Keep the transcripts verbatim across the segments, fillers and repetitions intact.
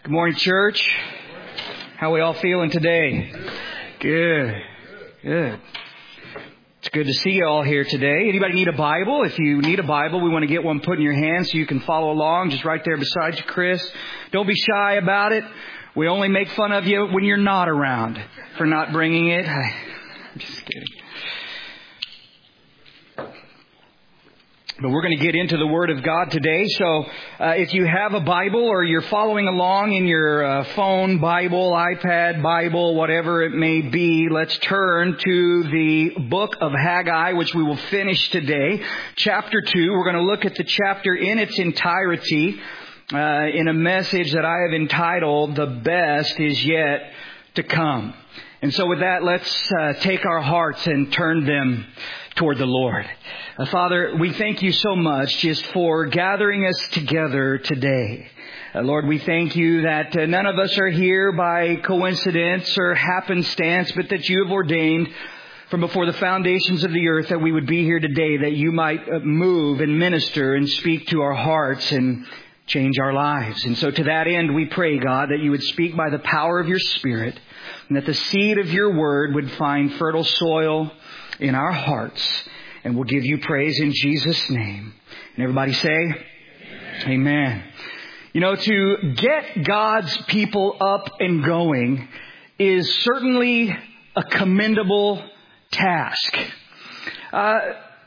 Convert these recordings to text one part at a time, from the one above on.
Good morning, church. How are we all feeling today? Good. Good. It's good to see you all here today. Anybody need a Bible? If you need a Bible, we want to get one put in your hand so you can follow along. Just right there beside you, Chris. Don't be shy about it. We only make fun of you when you're not around for not bringing it. I'm just kidding. But we're going to get into the Word of God today. So uh, if you have a Bible or you're following along in your uh, phone, Bible, iPad, Bible, whatever it may be, let's turn to the book of Haggai, which we will finish today. Chapter two. We're going to look at the chapter in its entirety uh, in a message that I have entitled, "The Best Is Yet to Come." And so with that, let's uh, take our hearts and turn them toward the Lord. Uh, Father, we thank you so much just for gathering us together today. Uh, Lord, we thank you that uh, none of us are here by coincidence or happenstance, but that you have ordained from before the foundations of the earth that we would be here today, that you might uh, move and minister and speak to our hearts and change our lives. And so to that end, we pray, God, that you would speak by the power of your Spirit, and that the seed of your word would find fertile soil in our hearts. And we'll give you praise in Jesus' name. And everybody say, Amen. Amen. You know, to get God's people up and going is certainly a commendable task. Uh,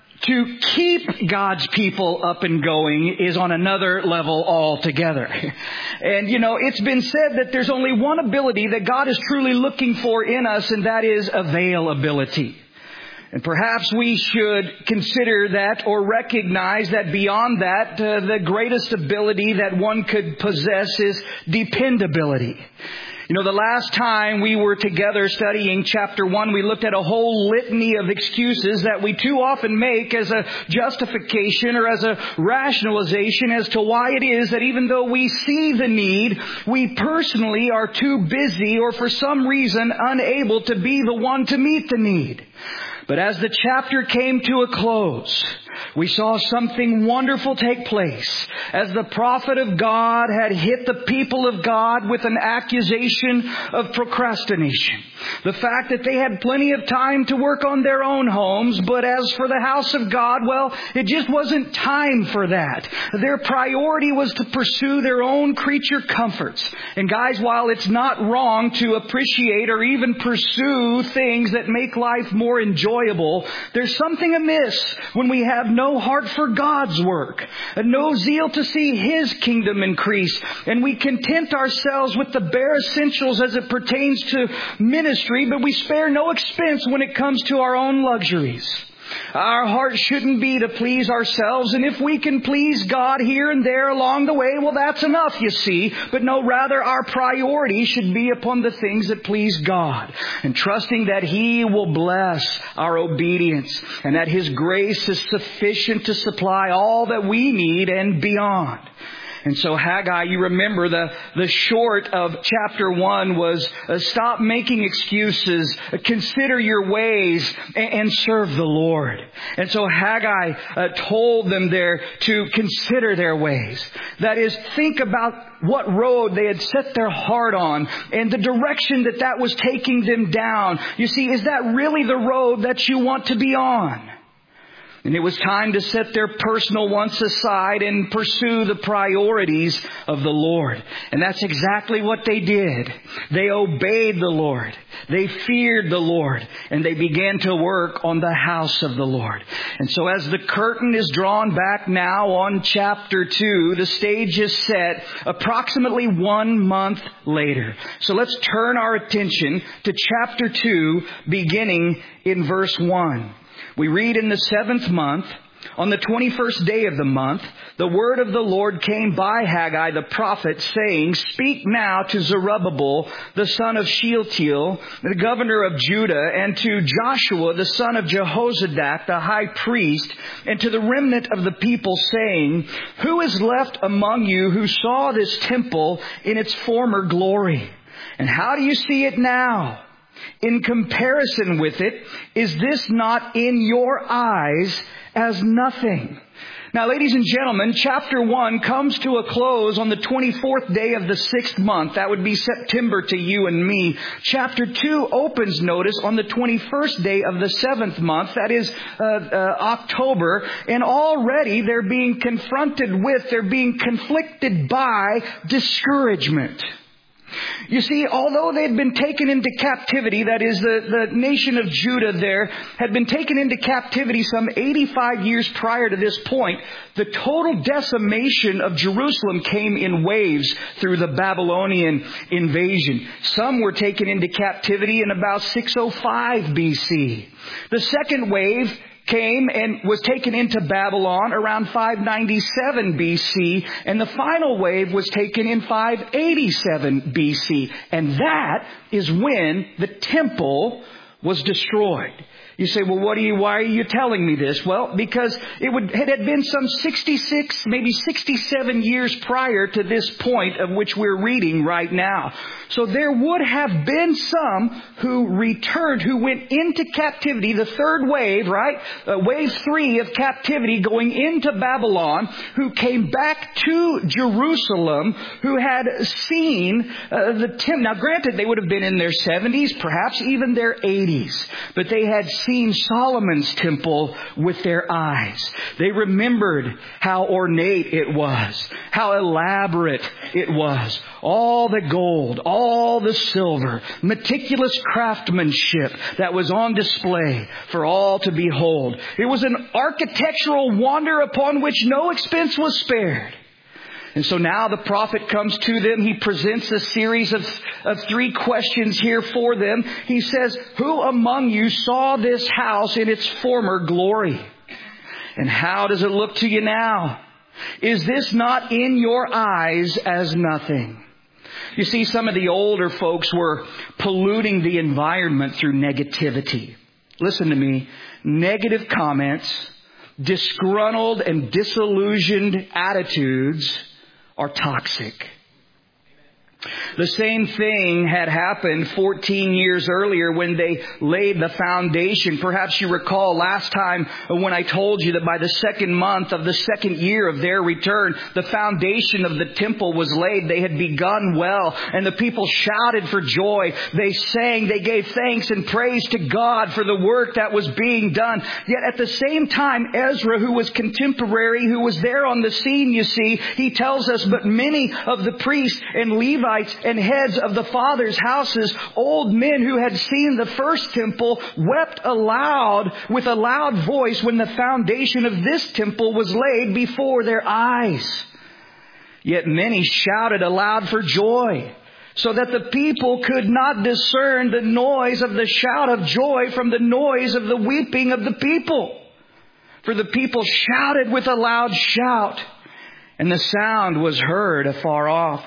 to keep God's people up and going is on another level altogether. And, you know, it's been said that there's only one ability that God is truly looking for in us, and that is availability. And perhaps we should consider that or recognize that beyond that, uh, the greatest ability that one could possess is dependability. You know, the last time we were together studying chapter one, we looked at a whole litany of excuses that we too often make as a justification or as a rationalization as to why it is that even though we see the need, we personally are too busy or for some reason unable to be the one to meet the need. But as the chapter came to a close, we saw something wonderful take place as the prophet of God had hit the people of God with an accusation of procrastination. The fact that they had plenty of time to work on their own homes, but as for the house of God, well, it just wasn't time for that. Their priority was to pursue their own creature comforts. And guys, while it's not wrong to appreciate or even pursue things that make life more enjoyable, there's something amiss when we have no heart for God's work, no zeal to see His kingdom increase, and we content ourselves with the bare essentials as it pertains to ministry, but we spare no expense when it comes to our own luxuries. Our heart shouldn't be to please ourselves, and if we can please God here and there along the way, well, that's enough, you see. But no, rather our priority should be upon the things that please God, and trusting that He will bless our obedience and that His grace is sufficient to supply all that we need and beyond. And so Haggai, you remember the, the short of chapter one was uh, stop making excuses, uh, consider your ways, and, and serve the Lord. And so Haggai uh, told them there to consider their ways. That is, think about what road they had set their heart on and the direction that that was taking them down. You see, is that really the road that you want to be on? And it was time to set their personal wants aside and pursue the priorities of the Lord. And that's exactly what they did. They obeyed the Lord. They feared the Lord. And they began to work on the house of the Lord. And so as the curtain is drawn back now on chapter two, the stage is set approximately one month later. So let's turn our attention to chapter two, beginning in verse one. We read, in the seventh month, on the twenty-first day of the month, the word of the Lord came by Haggai the prophet, saying, Speak now to Zerubbabel, the son of Shealtiel, the governor of Judah, and to Joshua, the son of Jehozadak, the high priest, and to the remnant of the people, saying, Who is left among you who saw this temple in its former glory? And how do you see it now? In comparison with it, is this not in your eyes as nothing? Now, ladies and gentlemen, chapter one comes to a close on the twenty-fourth day of the sixth month. That would be September to you and me. Chapter two opens, notice, on the twenty-first day of the seventh month. That is uh, uh, October. And already they're being confronted with, they're being conflicted by discouragement. You see, although they had been taken into captivity, that is, the, the nation of Judah there had been taken into captivity some eighty-five years prior to this point, the total decimation of Jerusalem came in waves through the Babylonian invasion. Some were taken into captivity in about six oh five B C. The second wave came and was taken into Babylon around five ninety-seven B C, and the final wave was taken in five eighty-seven B C. And that is when the temple was destroyed. You say, well, what are you, why are you telling me this? Well, because it would, it had been some sixty-six, maybe sixty-seven years prior to this point of which we're reading right now. So there would have been some who returned, who went into captivity, the third wave, right? Uh, wave three of captivity going into Babylon, who came back to Jerusalem, who had seen uh, the temple. Now granted, they would have been in their seventies, perhaps even their eighties, but they had seen Solomon's temple with their eyes. They remembered how ornate it was, how elaborate it was. All the gold, all the silver, meticulous craftsmanship that was on display for all to behold. It was an architectural wonder upon which no expense was spared. And so now the prophet comes to them. He presents a series of, of three questions here for them. He says, who among you saw this house in its former glory? And how does it look to you now? Is this not in your eyes as nothing? You see, some of the older folks were polluting the environment through negativity. Listen to me. Negative comments, disgruntled and disillusioned attitudes are toxic. The same thing had happened fourteen years earlier when they laid the foundation. Perhaps you recall last time when I told you that by the second month of the second year of their return, the foundation of the temple was laid. They had begun well, and the people shouted for joy. They sang, they gave thanks and praise to God for the work that was being done. Yet at the same time, Ezra, who was contemporary, who was there on the scene, you see, he tells us, but many of the priests and Levites and heads of the fathers' houses, old men who had seen the first temple, wept aloud with a loud voice when the foundation of this temple was laid before their eyes. Yet many shouted aloud for joy, so that the people could not discern the noise of the shout of joy from the noise of the weeping of the people. For the people shouted with a loud shout, and the sound was heard afar off.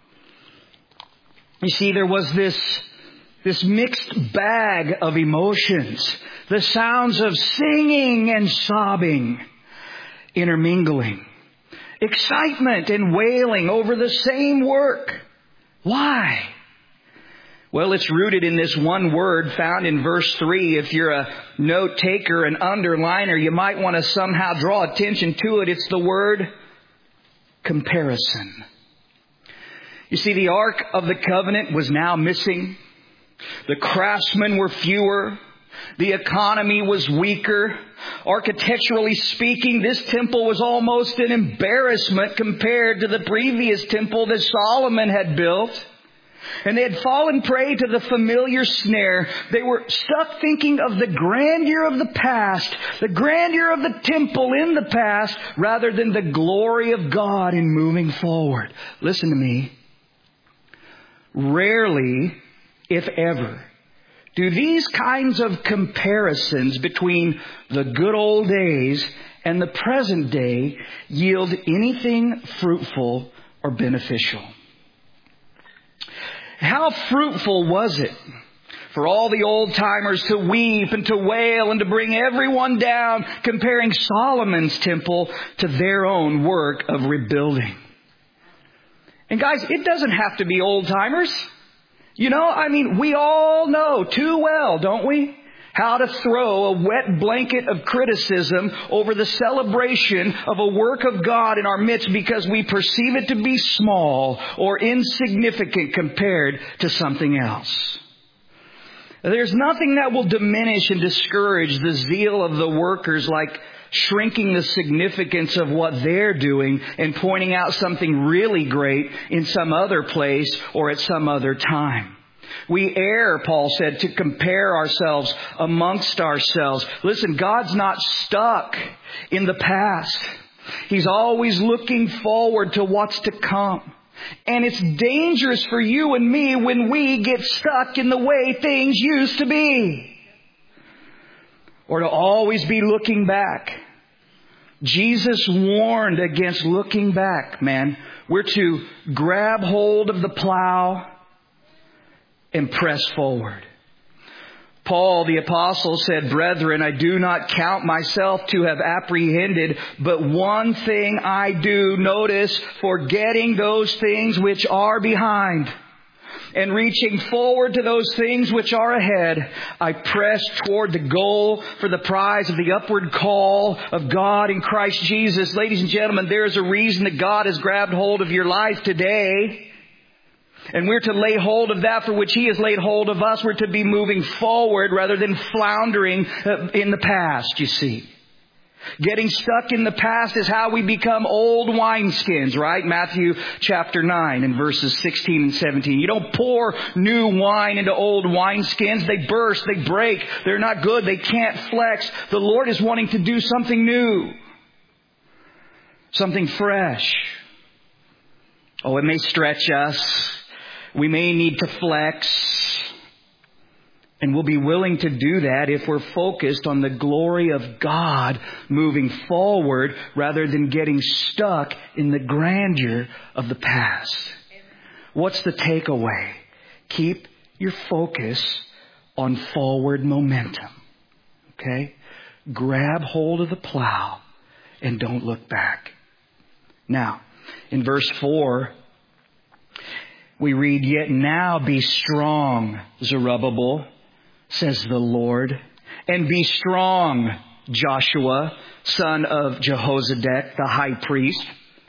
You see, there was this, this mixed bag of emotions. The sounds of singing and sobbing intermingling. Excitement and wailing over the same work. Why? Well, it's rooted in this one word found in verse three. If you're a note taker, an underliner, you might want to somehow draw attention to it. It's the word comparison. You see, the Ark of the Covenant was now missing. The craftsmen were fewer. The economy was weaker. Architecturally speaking, this temple was almost an embarrassment compared to the previous temple that Solomon had built. And they had fallen prey to the familiar snare. They were stuck thinking of the grandeur of the past, the grandeur of the temple in the past, rather than the glory of God in moving forward. Listen to me. Rarely, if ever, do these kinds of comparisons between the good old days and the present day yield anything fruitful or beneficial. How fruitful was it for all the old-timers to weep and to wail and to bring everyone down, comparing Solomon's temple to their own work of rebuilding? And guys, it doesn't have to be old-timers. You know, I mean, we all know too well, don't we, How to throw a wet blanket of criticism over the celebration of a work of God in our midst because we perceive it to be small or insignificant compared to something else. There's nothing that will diminish and discourage the zeal of the workers like shrinking the significance of what they're doing and pointing out something really great in some other place or at some other time. We err, Paul said, to compare ourselves amongst ourselves. Listen, God's not stuck in the past. He's always looking forward to what's to come. And it's dangerous for you and me when we get stuck in the way things used to be. Or to always be looking back. Jesus warned against looking back, man. We're to grab hold of the plow and press forward. Paul the apostle said, "Brethren, I do not count myself to have apprehended, but one thing I do, notice, forgetting those things which are behind, and reaching forward to those things which are ahead, I press toward the goal for the prize of the upward call of God in Christ Jesus." Ladies and gentlemen, there is a reason that God has grabbed hold of your life today. And we're to lay hold of that for which He has laid hold of us. We're to be moving forward rather than floundering in the past, you see. Getting stuck in the past is how we become old wineskins, right? Matthew chapter nine and verses sixteen and seventeen. You don't pour new wine into old wineskins. They burst, they break. They're not good. They can't flex. The Lord is wanting to do something new. Something fresh. Oh, it may stretch us. We may need to flex, and we'll be willing to do that if we're focused on the glory of God moving forward rather than getting stuck in the grandeur of the past. What's the takeaway? Keep your focus on forward momentum. Okay? Grab hold of the plow and don't look back. Now, in verse four, we read, "Yet now be strong, Zerubbabel, says the Lord, and be strong, Joshua, son of Jehozadak, the high priest.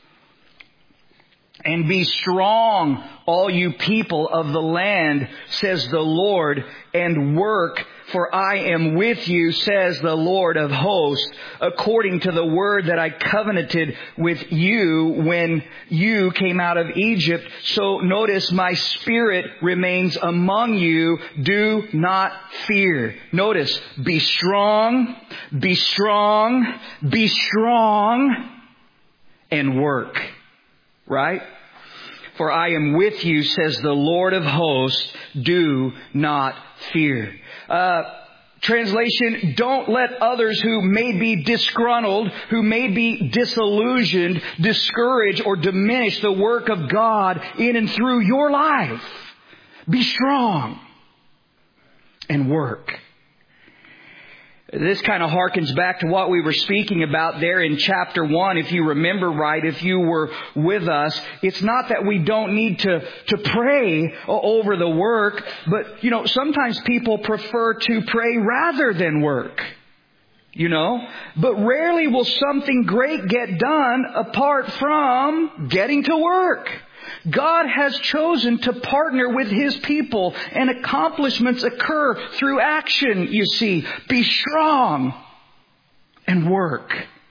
And be strong, all you people of the land, says the Lord, and work, for I am with you, says the Lord of hosts, according to the word that I covenanted with you when you came out of Egypt. So notice, my spirit remains among you. Do not fear." Notice, be strong, be strong, be strong, and work. Right? "For I am with you, says the Lord of hosts. Do not fear." Uh, translation, don't let others who may be disgruntled, who may be disillusioned, discourage or diminish the work of God in and through your life. Be strong and work. This kind of harkens back to what we were speaking about there in chapter one. If you remember right, if you were with us, it's not that we don't need to, to pray over the work, but, you know, sometimes people prefer to pray rather than work. You know, but rarely will something great get done apart from getting to work. God has chosen to partner with His people, and accomplishments occur through action, you see. Be strong and work.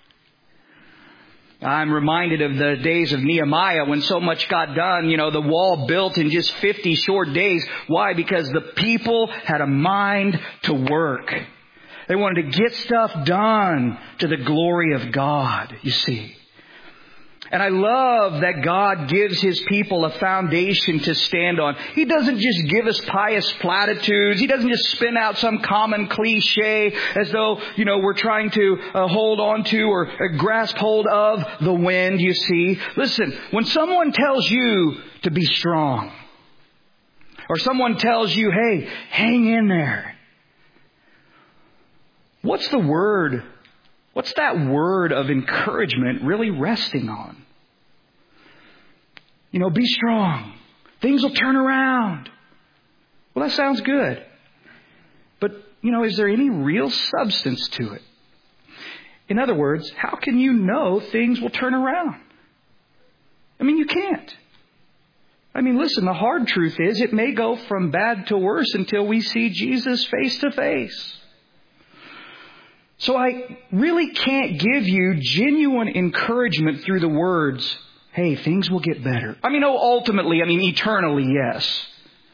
I'm reminded of the days of Nehemiah when so much got done. You know, the wall built in just fifty short days. Why? Because the people had a mind to work. They wanted to get stuff done to the glory of God, you see. And I love that God gives His people a foundation to stand on. He doesn't just give us pious platitudes. He doesn't just spin out some common cliche as though, you know, we're trying to uh, hold on to or uh, grasp hold of the wind, you see. Listen, when someone tells you to be strong, or someone tells you, hey, hang in there, what's the word? What's that word of encouragement really resting on? You know, be strong. Things will turn around. Well, that sounds good. But you know, is there any real substance to it? In other words, how can you know things will turn around? I mean, you can't. I mean, listen, the hard truth is it may go from bad to worse until we see Jesus face to face. So I really can't give you genuine encouragement through the words, hey, things will get better. I mean, oh, ultimately, I mean, eternally, yes.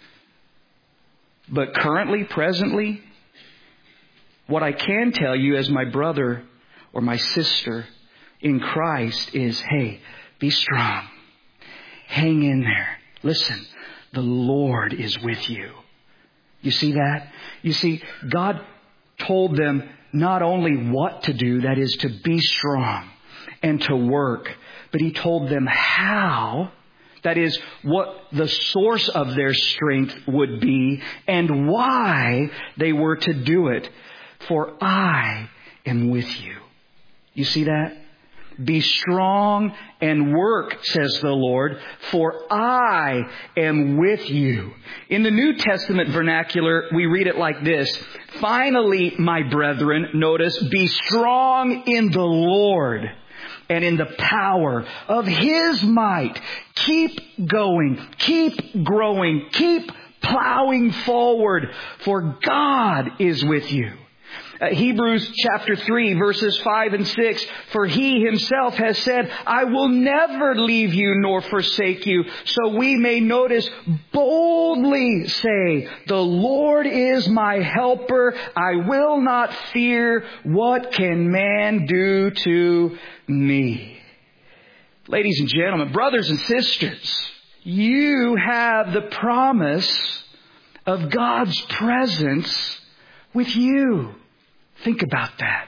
But currently, presently, what I can tell you as my brother or my sister in Christ is, hey, be strong. Hang in there. Listen, the Lord is with you. You see that? You see, God told them not only what to do, that is to be strong and to work, but He told them how, that is what the source of their strength would be and why they were to do it. For I am with you. You see that? Be strong and work, says the Lord, for I am with you. In the New Testament vernacular, we read it like this. Finally, my brethren, notice, be strong in the Lord and in the power of His might. Keep going, keep growing, keep plowing forward, for God is with you. Uh, Hebrews chapter three, verses five and six, for He Himself has said, I will never leave you nor forsake you. So we may notice boldly say, the Lord is my helper. I will not fear. What can man do to me? Ladies and gentlemen, brothers and sisters, you have the promise of God's presence with you. Think about that.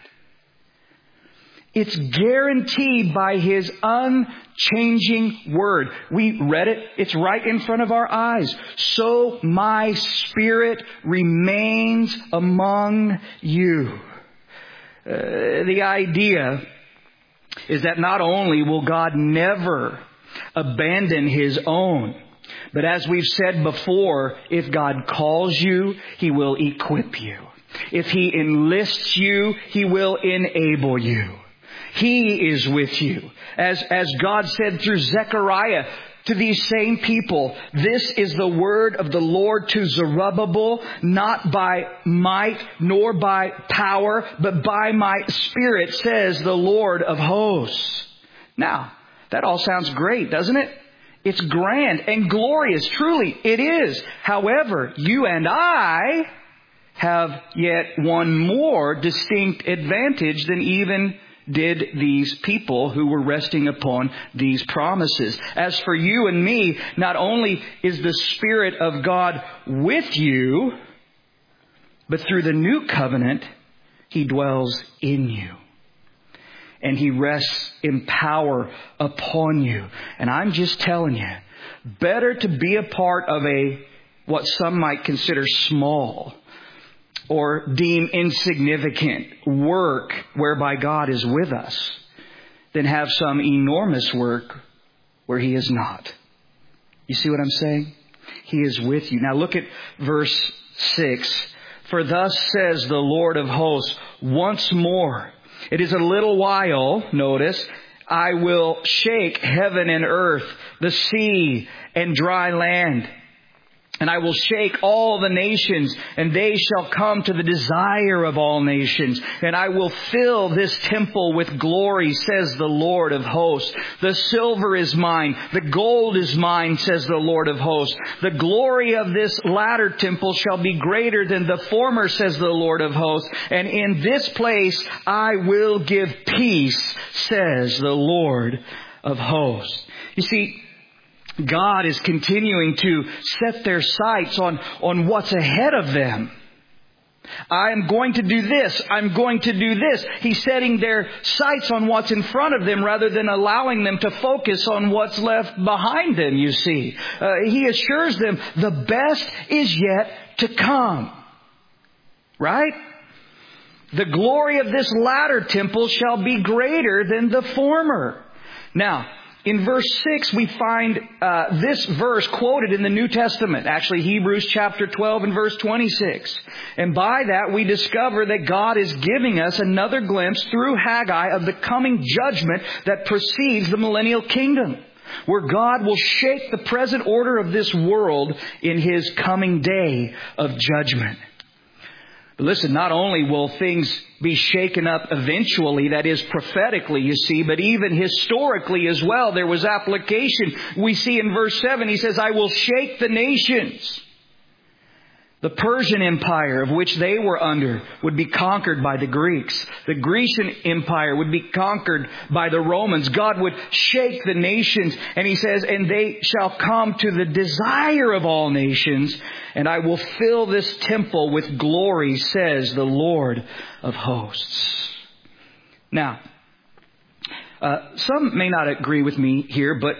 It's guaranteed by His unchanging Word. We read it. It's right in front of our eyes. So my Spirit remains among you. Uh, the idea is that not only will God never abandon His own, but as we've said before, if God calls you, He will equip you. If He enlists you, He will enable you. He is with you. As, as God said through Zechariah to these same people, this is the word of the Lord to Zerubbabel, not by might nor by power, but by my Spirit, says the Lord of hosts. Now, that all sounds great, doesn't it? It's grand and glorious. Truly, it is. However, you and I have yet one more distinct advantage than even did these people who were resting upon these promises. As for you and me, not only is the Spirit of God with you, but through the new covenant, He dwells in you. And He rests in power upon you. And I'm just telling you, better to be a part of a, what some might consider small or deem insignificant work whereby God is with us than have some enormous work where He is not. You see what I'm saying? He is with you. Now look at verse six. For thus says the Lord of hosts, once more, it is a little while, notice, I will shake heaven and earth, the sea and dry land. And I will shake all the nations, and they shall come to the desire of all nations. And I will fill this temple with glory, says the Lord of hosts. The silver is mine, the gold is mine, says the Lord of hosts. The glory of this latter temple shall be greater than the former, says the Lord of hosts. And in this place I will give peace, says the Lord of hosts. You see, God is continuing to set their sights on, on what's ahead of them. I'm going to do this. I'm going to do this. He's setting their sights on what's in front of them rather than allowing them to focus on what's left behind them, you see. Uh, he assures them the best is yet to come. Right? The glory of this latter temple shall be greater than the former. Now, in verse six, we find uh, this verse quoted in the New Testament. Actually, Hebrews chapter twelve and verse twenty-six. And by that, we discover that God is giving us another glimpse through Haggai of the coming judgment that precedes the millennial kingdom, where God will shake the present order of this world in His coming day of judgment. But listen, not only will things be shaken up eventually, that is prophetically, you see, but even historically as well, there was application. We see in verse seven, He says, I will shake the nations. The Persian Empire, of which they were under, would be conquered by the Greeks. The Grecian Empire would be conquered by the Romans. God would shake the nations. And He says, and they shall come to the desire of all nations, and I will fill this temple with glory, says the Lord of hosts. Now, uh, some may not agree with me here, but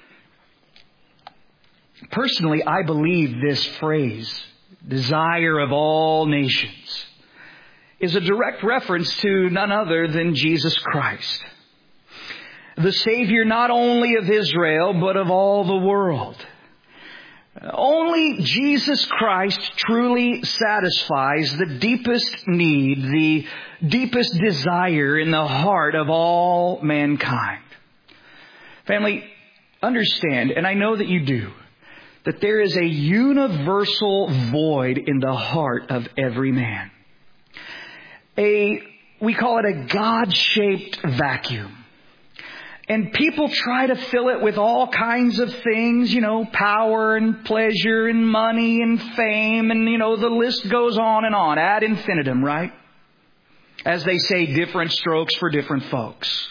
personally, I believe this phrase, desire of all nations, is a direct reference to none other than Jesus Christ, the Savior not only of Israel, but of all the world. Only Jesus Christ truly satisfies the deepest need, the deepest desire in the heart of all mankind. Family, understand, and I know that you do, that there is a universal void in the heart of every man. A, we call it a God-shaped vacuum. And people try to fill it with all kinds of things, you know, power and pleasure and money and fame. And, you know, the list goes on and on, ad infinitum, right? As they say, different strokes for different folks.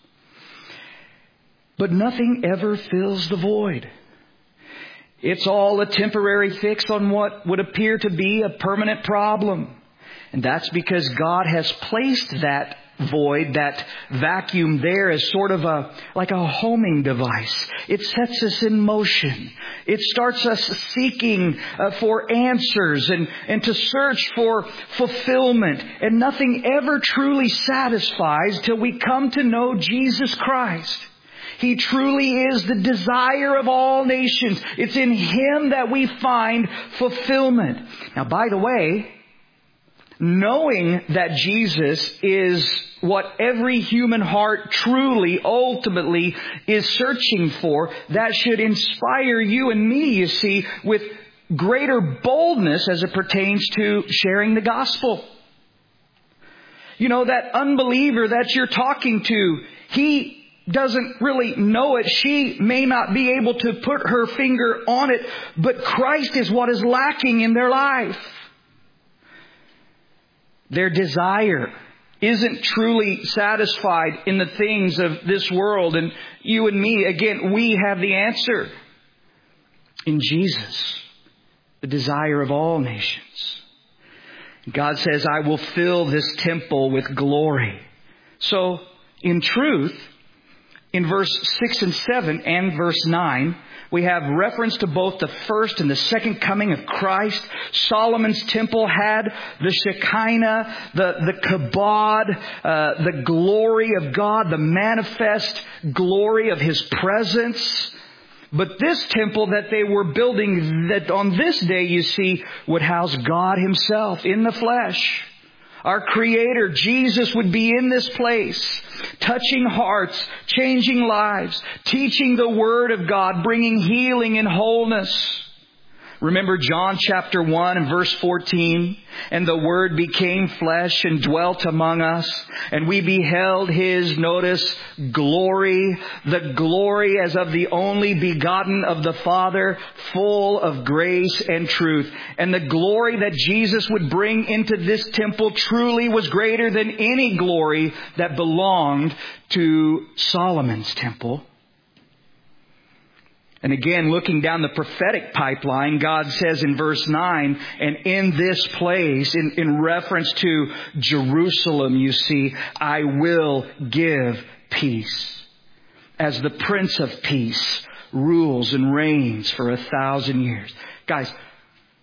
But nothing ever fills the void. It's all a temporary fix on what would appear to be a permanent problem. And that's because God has placed that void, that vacuum there as sort of a, like a homing device. It sets us in motion. It starts us seeking uh, for answers and, and to search for fulfillment. And nothing ever truly satisfies till we come to know Jesus Christ. He truly is the desire of all nations. It's in Him that we find fulfillment. Now, by the way, knowing that Jesus is what every human heart truly, ultimately is searching for, that should inspire you and me, you see, with greater boldness as it pertains to sharing the gospel. You know, that unbeliever that you're talking to, he doesn't really know it. She may not be able to put her finger on it, but Christ is what is lacking in their life. Their desire isn't truly satisfied in the things of this world. And you and me, again, we have the answer in Jesus, the desire of all nations. God says, I will fill this temple with glory. So, in truth, in verse six and seven and verse nine, we have reference to both the first and the second coming of Christ. Solomon's temple had the Shekinah, the, the kabod, uh, the glory of God, the manifest glory of His presence. But this temple that they were building, that on this day, you see, would house God Himself in the flesh. Our Creator, Jesus, would be in this place, touching hearts, changing lives, teaching the Word of God, bringing healing and wholeness. Remember John chapter one and verse fourteen. And the Word became flesh and dwelt among us. And we beheld His, notice, glory. The glory as of the only begotten of the Father, full of grace and truth. And the glory that Jesus would bring into this temple truly was greater than any glory that belonged to Solomon's temple. And again, looking down the prophetic pipeline, God says in verse nine, and in this place, in, in reference to Jerusalem, you see, I will give peace. As the Prince of Peace rules and reigns for a thousand years. Guys,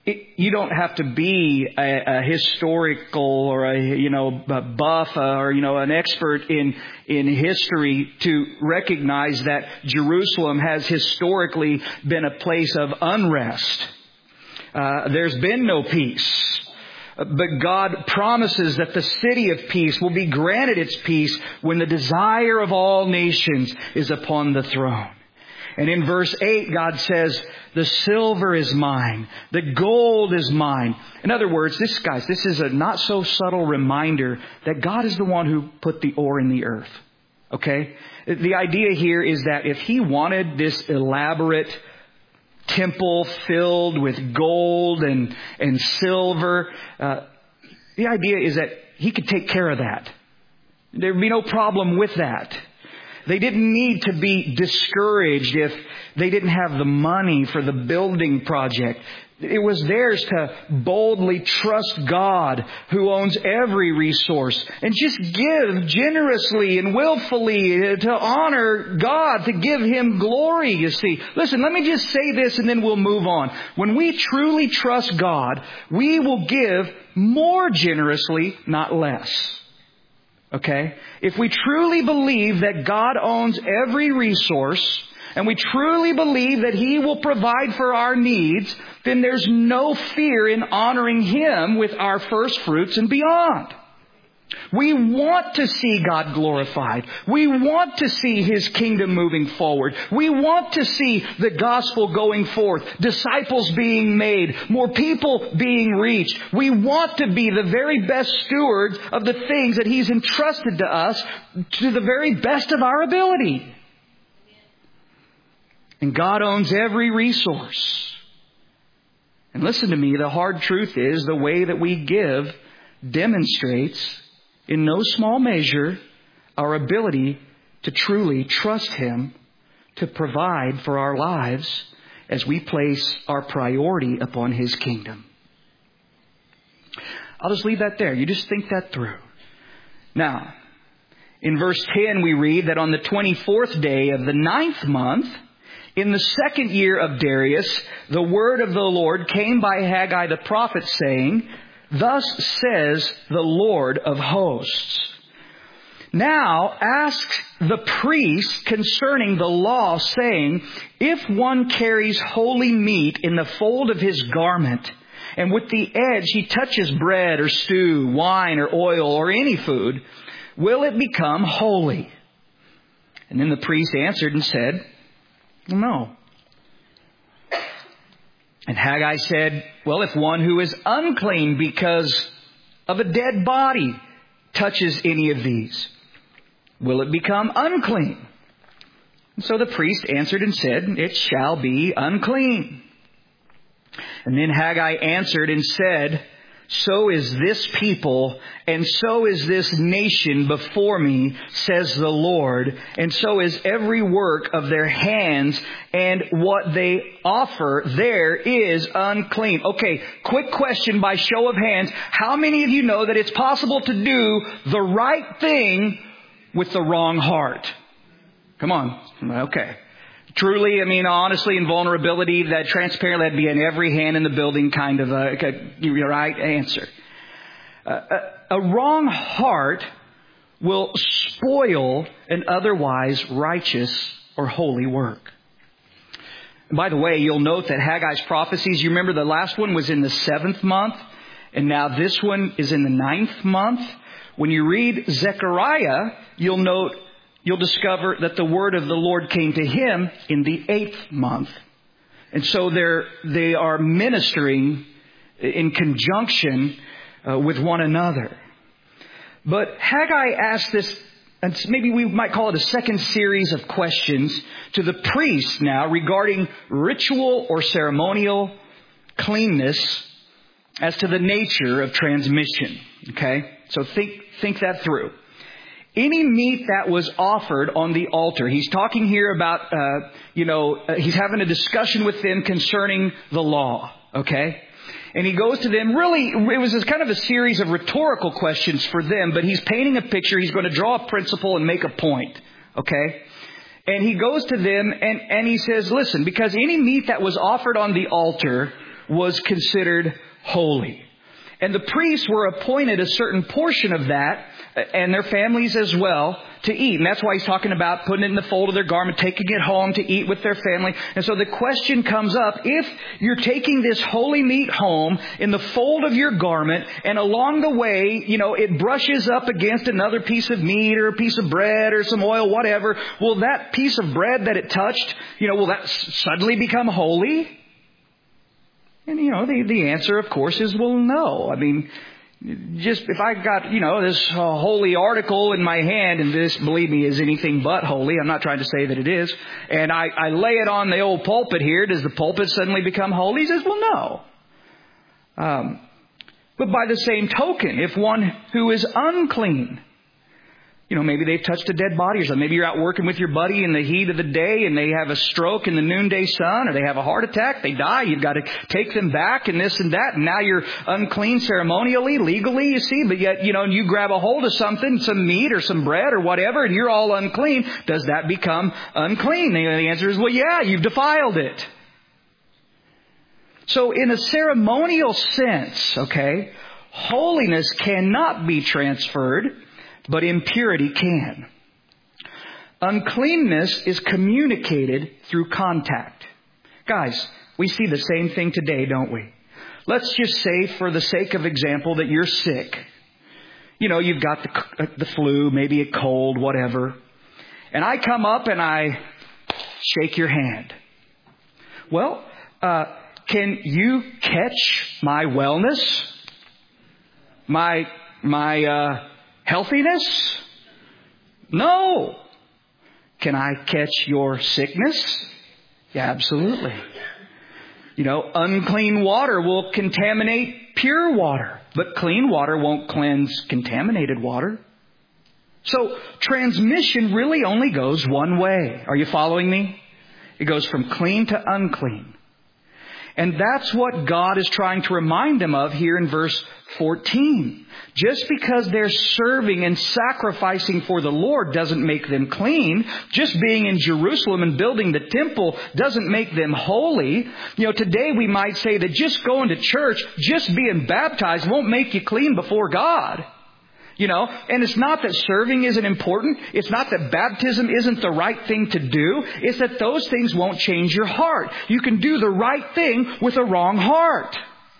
it, you don't have to be a, a historical or a, you know, a buff or, you know, an expert in, in history to recognize that Jerusalem has historically been a place of unrest. Uh, there's been no peace. But God promises that the city of peace will be granted its peace when the desire of all nations is upon the throne. And in verse eight, God says, the silver is mine. The gold is mine. In other words, this, guys, this is a not so subtle reminder that God is the one who put the ore in the earth. Okay? The idea here is that if He wanted this elaborate temple filled with gold and, and silver, uh, the idea is that He could take care of that. There'd be no problem with that. They didn't need to be discouraged if they didn't have the money for the building project. It was theirs to boldly trust God who owns every resource and just give generously and willfully to honor God, to give Him glory, you see. Listen, let me just say this and then we'll move on. When we truly trust God, we will give more generously, not less. Okay? If we truly believe that God owns every resource, and we truly believe that He will provide for our needs, then there's no fear in honoring Him with our first fruits and beyond. We want to see God glorified. We want to see His kingdom moving forward. We want to see the gospel going forth, disciples being made, more people being reached. We want to be the very best stewards of the things that He's entrusted to us to the very best of our ability. And God owns every resource. And listen to me, the hard truth is the way that we give demonstrates in no small measure our ability to truly trust Him to provide for our lives as we place our priority upon His kingdom. I'll just leave that there. You just think that through. Now, in verse ten we read that on the twenty-fourth day of the ninth month, in the second year of Darius, the word of the Lord came by Haggai the prophet, saying, thus says the Lord of hosts. Now ask the priest concerning the law, saying, if one carries holy meat in the fold of his garment, and with the edge he touches bread or stew, wine or oil or any food, will it become holy? And then the priest answered and said, no. And Haggai said, well, if one who is unclean because of a dead body touches any of these, will it become unclean? And so the priest answered and said, it shall be unclean. And then Haggai answered and said, so is this people, and so is this nation before me, says the Lord, and so is every work of their hands, and what they offer there is unclean. Okay, quick question by show of hands. How many of you know that it's possible to do the right thing with the wrong heart? Come on. Okay. Truly, I mean, honestly, in vulnerability, that transparently, that'd be an every hand in the building kind of a, a right answer. Uh, a, a wrong heart will spoil an otherwise righteous or holy work. And by the way, you'll note that Haggai's prophecies, you remember the last one was in the seventh month, and now this one is in the ninth month. When you read Zechariah, you'll note You'll discover that the word of the Lord came to him in the eighth month. And so they're, they are ministering in conjunction uh, with one another. But Haggai asked this, and maybe we might call it a second series of questions to the priests now regarding ritual or ceremonial cleanness as to the nature of transmission. Okay? So think, think that through. Any meat that was offered on the altar. He's talking here about, uh, you know, uh, he's having a discussion with them concerning the law. Okay? And he goes to them, really, it was this kind of a series of rhetorical questions for them, but he's painting a picture. He's going to draw a principle and make a point. Okay? And he goes to them and, and he says, listen, because any meat that was offered on the altar was considered holy. And the priests were appointed a certain portion of that, and their families as well, to eat. And that's why he's talking about putting it in the fold of their garment, taking it home to eat with their family. And so the question comes up, if you're taking this holy meat home in the fold of your garment, and along the way, you know, it brushes up against another piece of meat or a piece of bread or some oil, whatever, will that piece of bread that it touched, you know, will that suddenly become holy? And, you know, the, the answer, of course, is, well, no. I mean, just if I got, you know, this uh, holy article in my hand, and this, believe me, is anything but holy. I'm not trying to say that it is. And I, I lay it on the old pulpit here. Does the pulpit suddenly become holy? He says, well, no. Um, but by the same token, if one who is unclean, you know, maybe they've touched a dead body or something. Maybe you're out working with your buddy in the heat of the day and they have a stroke in the noonday sun, or they have a heart attack, they die. You've got to take them back and this and that. And now you're unclean ceremonially, legally, you see. But yet, you know, you grab a hold of something, some meat or some bread or whatever, and you're all unclean. Does that become unclean? The answer is, well, yeah, you've defiled it. So in a ceremonial sense, okay, holiness cannot be transferred, but impurity can. Uncleanness is communicated through contact. Guys, we see the same thing today, don't we? Let's just say, for the sake of example, that you're sick. You know, you've got the, the flu, maybe a cold, whatever. And I come up and I shake your hand. Well, uh, can you catch my wellness? My, my, uh, healthiness? No. Can I catch your sickness? Yeah, absolutely. You know, unclean water will contaminate pure water, but clean water won't cleanse contaminated water. So transmission really only goes one way. Are you following me? It goes from clean to unclean. And that's what God is trying to remind them of here in verse fourteen. Just because they're serving and sacrificing for the Lord doesn't make them clean. Just being in Jerusalem and building the temple doesn't make them holy. You know, today we might say that just going to church, just being baptized won't make you clean before God. You know, and it's not that serving isn't important. It's not that baptism isn't the right thing to do. It's that those things won't change your heart. You can do the right thing with a wrong heart.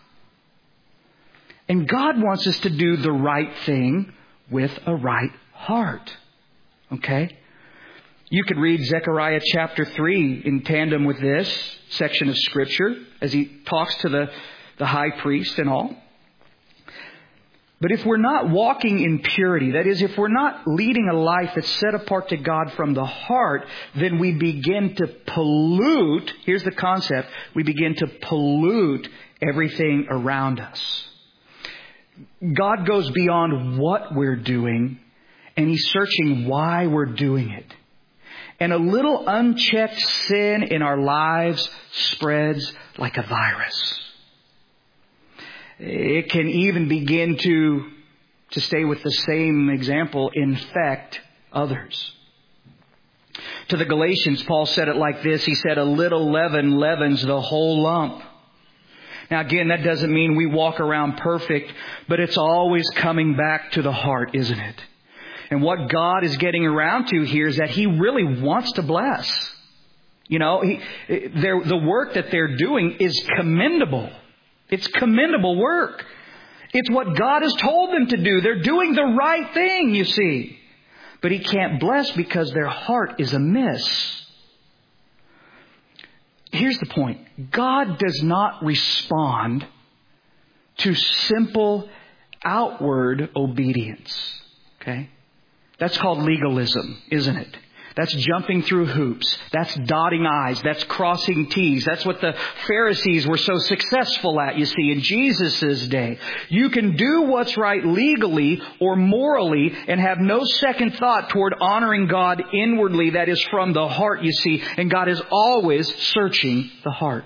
And God wants us to do the right thing with a right heart. Okay? You could read Zechariah chapter three in tandem with this section of Scripture as he talks to the, the high priest and all. But if we're not walking in purity, that is, if we're not leading a life that's set apart to God from the heart, then we begin to pollute, here's the concept, we begin to pollute everything around us. God goes beyond what we're doing, and He's searching why we're doing it. And a little unchecked sin in our lives spreads like a virus. It can even begin to, to stay with the same example, infect others. To the Galatians, Paul said it like this. He said, a little leaven leavens the whole lump. Now again, that doesn't mean we walk around perfect, but it's always coming back to the heart, isn't it? And what God is getting around to here is that He really wants to bless. You know, he, the work that they're doing is commendable. It's commendable work. It's what God has told them to do. They're doing the right thing, you see. But He can't bless because their heart is amiss. Here's the point. God does not respond to simple outward obedience. Okay? That's called legalism, isn't it? That's jumping through hoops. That's dotting I's. That's crossing T's. That's what the Pharisees were so successful at, you see, in Jesus' day. You can do what's right legally or morally and have no second thought toward honoring God inwardly. That is from the heart, you see. And God is always searching the heart.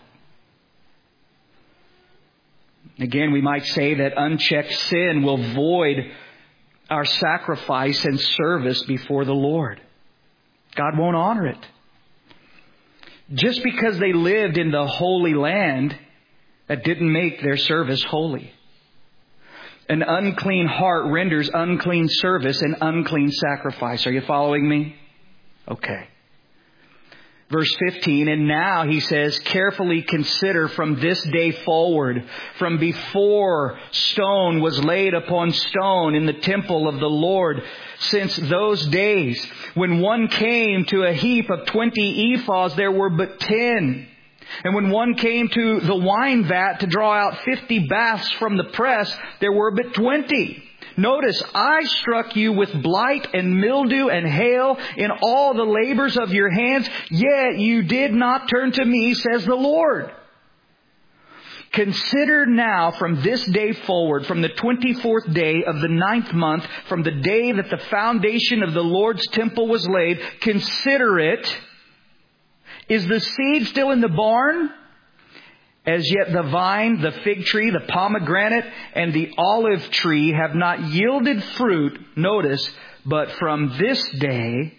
Again, we might say that unchecked sin will void our sacrifice and service before the Lord. God won't honor it. Just because they lived in the Holy Land That didn't make their service holy. An unclean heart renders unclean service and unclean sacrifice. Are you following me? Okay. Verse fifteen, and now he says, carefully consider from this day forward, from before stone was laid upon stone in the temple of the Lord, since those days when one came to a heap of twenty ephahs, there were but ten. And when one came to the wine vat to draw out fifty baths from the press, there were but twenty. Notice, I struck you with blight and mildew and hail in all the labors of your hands, yet you did not turn to me, says the Lord. Consider now from this day forward, from the twenty-fourth day of the ninth month, from the day that the foundation of the Lord's temple was laid, consider it. Is the seed still in the barn? As yet the vine, the fig tree, the pomegranate, and the olive tree have not yielded fruit. Notice, but from this day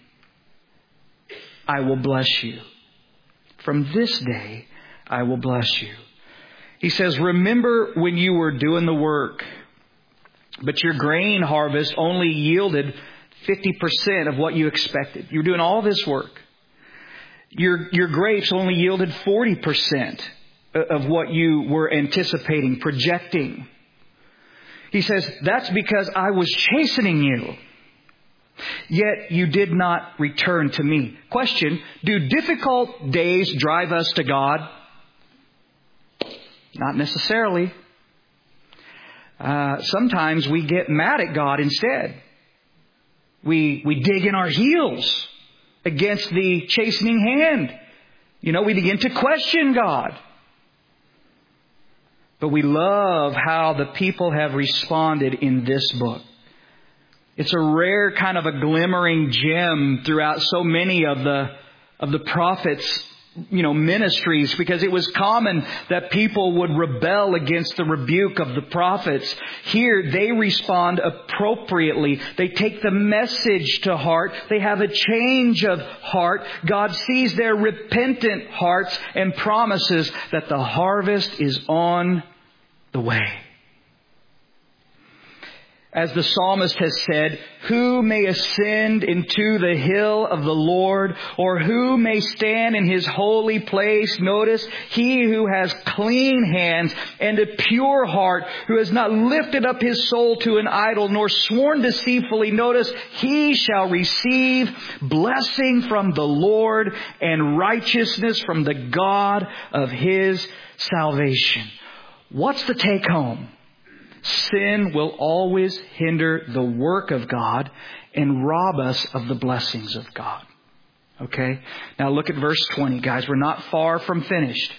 I will bless you. From this day I will bless you. He says, remember when you were doing the work, but your grain harvest only yielded fifty percent of what you expected. You were doing all this work. Your, your grapes only yielded forty percent of what you were anticipating, projecting. He says, that's because I was chastening you. Yet you did not return to me. Question, do difficult days drive us to God? Not necessarily. Uh, sometimes we get mad at God instead. We, we dig in our heels against the chastening hand. You know, we begin to question God. But we love how the people have responded in this book. It's a rare kind of a glimmering gem throughout so many of the of the prophets, you know, ministries, because it was common that people would rebel against the rebuke of the prophets. Here, they respond appropriately. They take the message to heart. They have a change of heart. God sees their repentant hearts and promises that the harvest is on the way. As the psalmist has said, who may ascend into the hill of the Lord, or who may stand in His holy place? Notice, he who has clean hands and a pure heart, who has not lifted up his soul to an idol, nor sworn deceitfully. Notice, he shall receive blessing from the Lord and righteousness from the God of his salvation. What's the take home? Sin will always hinder the work of God and rob us of the blessings of God. Okay? Now look at verse twenty, guys. We're not far from finished.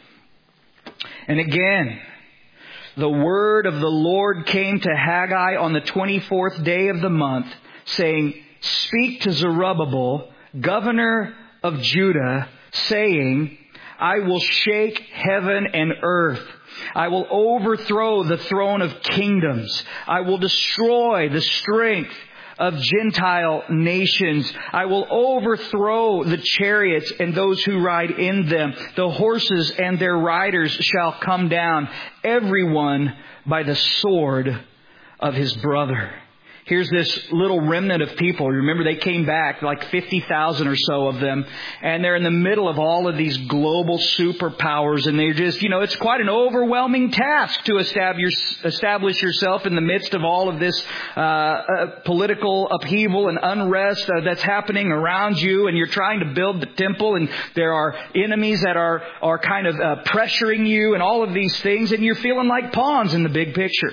And again, the word of the Lord came to Haggai on the twenty-fourth day of the month, saying, speak to Zerubbabel, governor of Judah, saying, I will shake heaven and earth. I will overthrow the throne of kingdoms. I will destroy the strength of Gentile nations. I will overthrow the chariots and those who ride in them. The horses and their riders shall come down, everyone by the sword of his brother. Here's this little remnant of people. Remember, they came back, like fifty thousand or so of them. And they're in the middle of all of these global superpowers. And they're just, you know, it's quite an overwhelming task to establish yourself in the midst of all of this uh, uh, political upheaval and unrest uh, that's happening around you. And you're trying to build the temple. And there are enemies that are, are kind of uh, pressuring you and all of these things. And you're feeling like pawns in the big picture.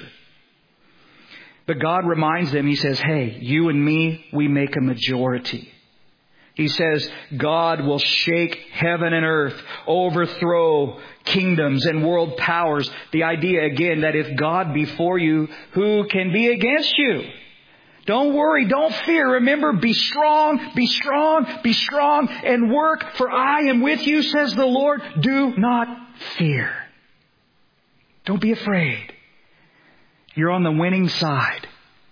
But God reminds them, He says, hey, you and me, we make a majority. He says, God will shake heaven and earth, overthrow kingdoms and world powers. The idea again that if God be for you, who can be against you? Don't worry, don't fear. Remember, be strong, be strong, be strong, and work, for I am with you, says the Lord. Do not fear. Don't be afraid. You're on the winning side.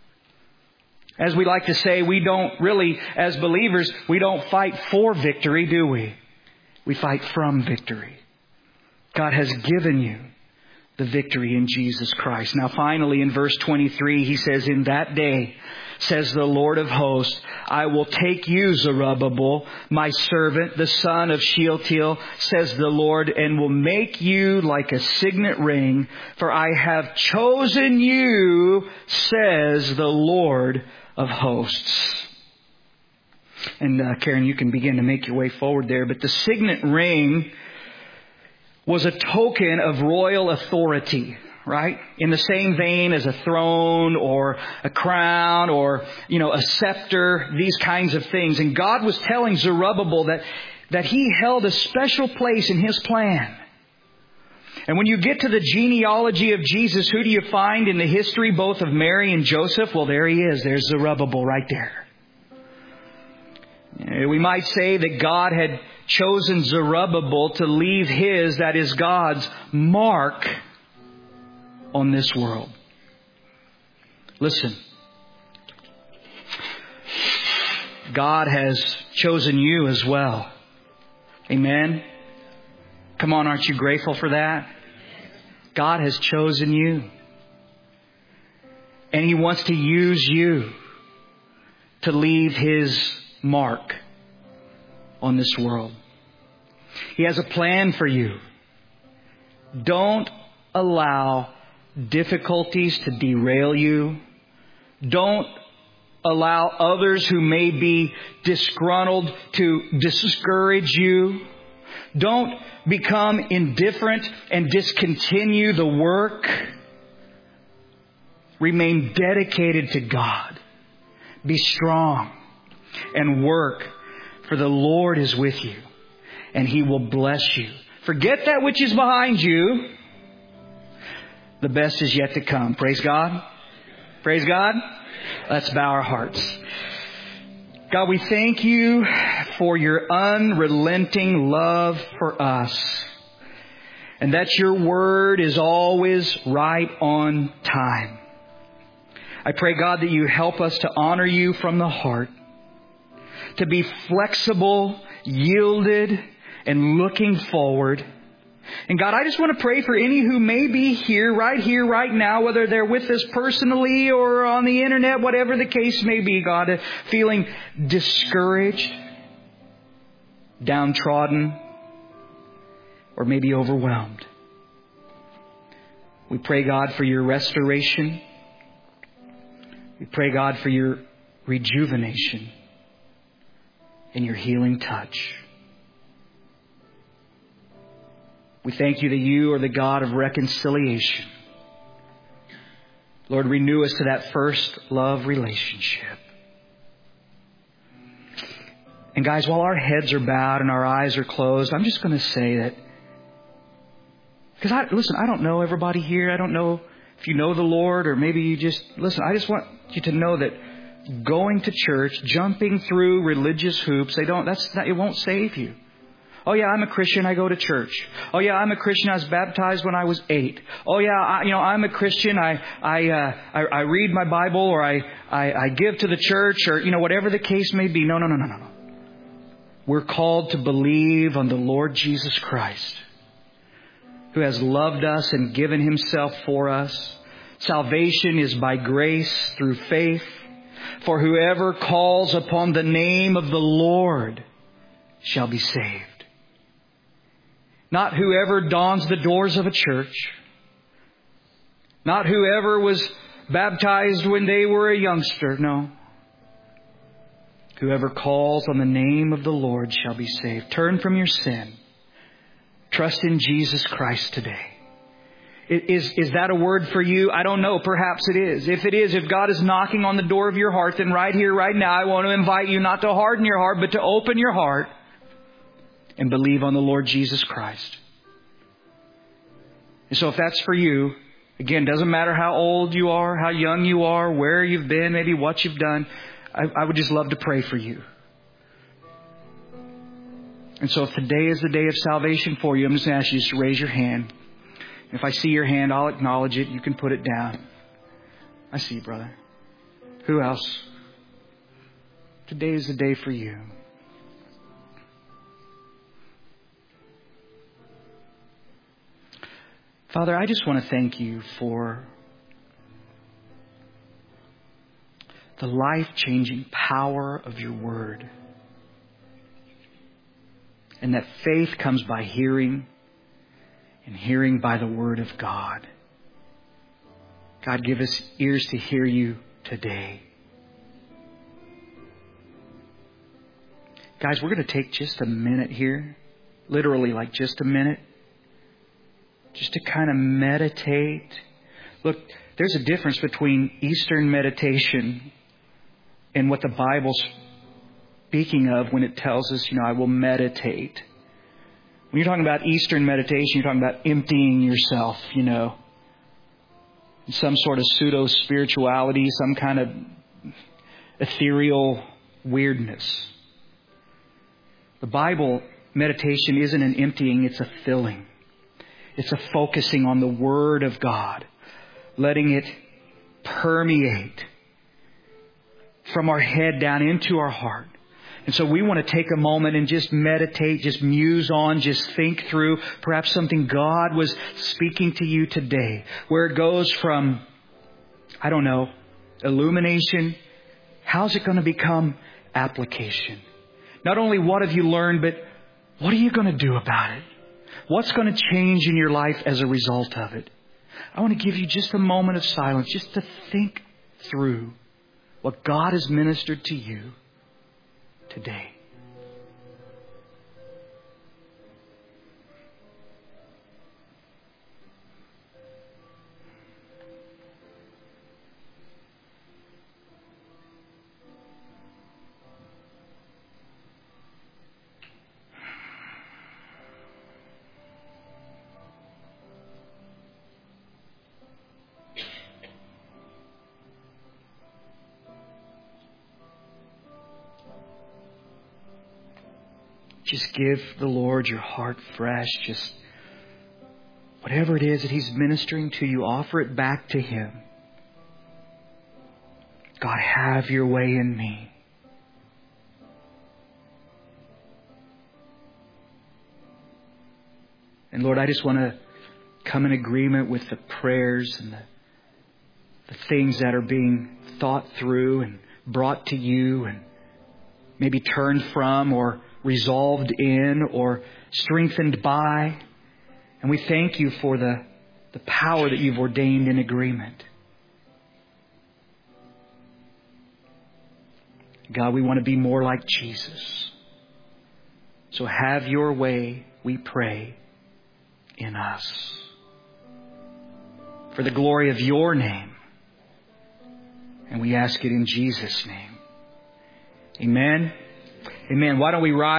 As we like to say, we don't really, as believers, we don't fight for victory, do we? We fight from victory. God has given you the victory in Jesus Christ. Now finally in verse twenty-three, he says, in that day, says the Lord of hosts, I will take you, Zerubbabel, my servant, the son of Shealtiel, says the Lord, and will make you like a signet ring, for I have chosen you, says the Lord of hosts. And uh, Karen, you can begin to make your way forward there. But the signet ring was a token of royal authority, right? In the same vein as a throne or a crown or, you know, a scepter, these kinds of things. And God was telling Zerubbabel that, that he held a special place in His plan. And when you get to the genealogy of Jesus, who do you find in the history both of Mary and Joseph? Well, there he is. There's Zerubbabel right there. We might say that God had chosen Zerubbabel to leave his, that is God's, mark on this world. Listen. God has chosen you as well. Amen? Come on, aren't you grateful for that? God has chosen you. And He wants to use you to leave His mark on this world. He has a plan for you. Don't allow difficulties to derail you. Don't allow others who may be disgruntled to discourage you. Don't become indifferent and discontinue the work. Remain dedicated to God. Be strong and work, for the Lord is with you, and He will bless you. Forget that which is behind you. The best is yet to come. Praise God. Praise God. Let's bow our hearts. God, we thank You for Your unrelenting love for us, and that Your word is always right on time. I pray, God, that You help us to honor You from the heart, to be flexible, yielded, and looking forward. And God, I just want to pray for any who may be here, right here, right now, whether they're with us personally or on the internet, whatever the case may be, God, feeling discouraged, downtrodden, or maybe overwhelmed. We pray, God, for Your restoration. We pray, God, for Your rejuvenation and Your healing touch. We thank You that You are the God of reconciliation. Lord, renew us to that first love relationship. And guys, while our heads are bowed and our eyes are closed, I'm just going to say that, because I, listen, I don't know everybody here. I don't know if you know the Lord, or maybe you just, listen, I just want you to know that going to church, jumping through religious hoops, they don't, that's not, it won't save you. Oh yeah, I'm a Christian, I go to church. Oh yeah, I'm a Christian, I was baptized when I was eight. Oh yeah, I, you know, I'm a Christian, I, I, uh, I, I read my Bible, or I, I, I give to the church, or, you know, whatever the case may be. No, no, no, no, no, no. We're called to believe on the Lord Jesus Christ, who has loved us and given Himself for us. Salvation is by grace through faith. For whoever calls upon the name of the Lord shall be saved. Not whoever dons the doors of a church. Not whoever was baptized when they were a youngster. No. Whoever calls on the name of the Lord shall be saved. Turn from your sin. Trust in Jesus Christ today. Is, is that a word for you? I don't know. Perhaps it is. If it is, if God is knocking on the door of your heart, then right here, right now, I want to invite you not to harden your heart, but to open your heart and believe on the Lord Jesus Christ. And so if that's for you, again, doesn't matter how old you are, how young you are, where you've been, maybe what you've done, I, I would just love to pray for you. And so if today is the day of salvation for you, I'm just going to ask you just to raise your hand. If I see your hand, I'll acknowledge it. You can put it down. I see you, brother. Who else? Today is the day for you. Father, I just want to thank you for the life-changing power of your word. And that faith comes by hearing, and hearing by the word of God. God, give us ears to hear you today. Guys, we're going to take just a minute here, literally like just a minute, just to kind of meditate. Look, there's a difference between Eastern meditation and what the Bible's speaking of when it tells us, you know, I will meditate. When you're talking about Eastern meditation, you're talking about emptying yourself, you know, some sort of pseudo-spirituality, some kind of ethereal weirdness. The Bible meditation isn't an emptying, it's a filling. It's a focusing on the Word of God, letting it permeate from our head down into our heart. And so we want to take a moment and just meditate, just muse on, just think through perhaps something God was speaking to you today, where it goes from, I don't know, illumination. How's it going to become application? Not only what have you learned, but what are you going to do about it? What's going to change in your life as a result of it? I want to give you just a moment of silence, just to think through what God has ministered to you today. Just give the Lord your heart fresh. Just whatever it is that He's ministering to you, offer it back to Him. God, have your way in me. And Lord, I just want to come in agreement with the prayers and the, the things that are being thought through and brought to you and maybe turned from or resolved in or strengthened by. And we thank you for the, the power that you've ordained in agreement. God, we want to be more like Jesus. So have your way, we pray, in us. For the glory of your name. And we ask it in Jesus' name. Amen. Amen. Why don't we rise?